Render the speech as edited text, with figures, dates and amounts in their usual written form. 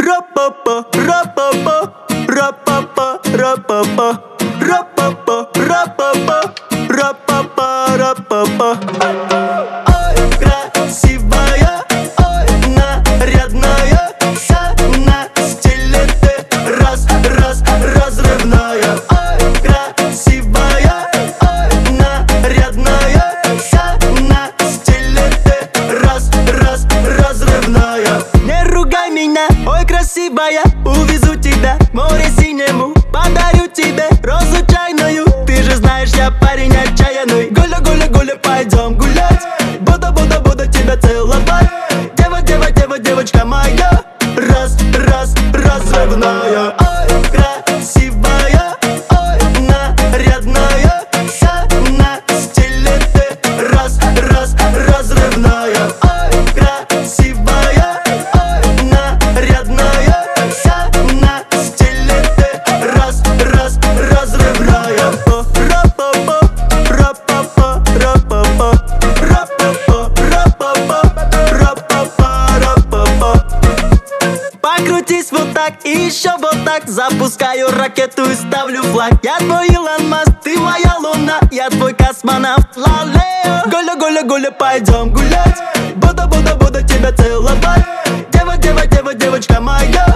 Ра-па-па, ра-па-па, ра-па-па, ра-па-па, ра-па-па, ра-па-па, ра-па-па, ра-па-па. Ой, красивая, ой, нарядная, вся на стиле ты разрывная. Ой, красивая, ой, нарядная, вся на стиле ты разрывная. Не ругай меня, ой, красивая, увезу тебя к морю синему, подарю тебе розу чайную. Ты же знаешь, я парень отчаянный. Гуля, гуля, гуля, пойдем гулять. Буду тебя целовать. Девочка моя, разрывная. Ой, красивая, ой, нарядная, вся на стиле ты разрывная. Ой, красивая, ой, нарядная, вся на стиле ты разрывная. Ра-па-па, ра-па-па, ра-па-па, ра-па-па, ра-па-па, ра-па-па, ра-па-па. Покрутись вот так и еще вот так. Запускаю ракету и ставлю флаг. Я твой Илон Маск, ты моя луна. Я твой космонавт, ла-лео. Гуля, гуля, гуля, пойдем гулять. Буду тебя целовать. Девочка моя,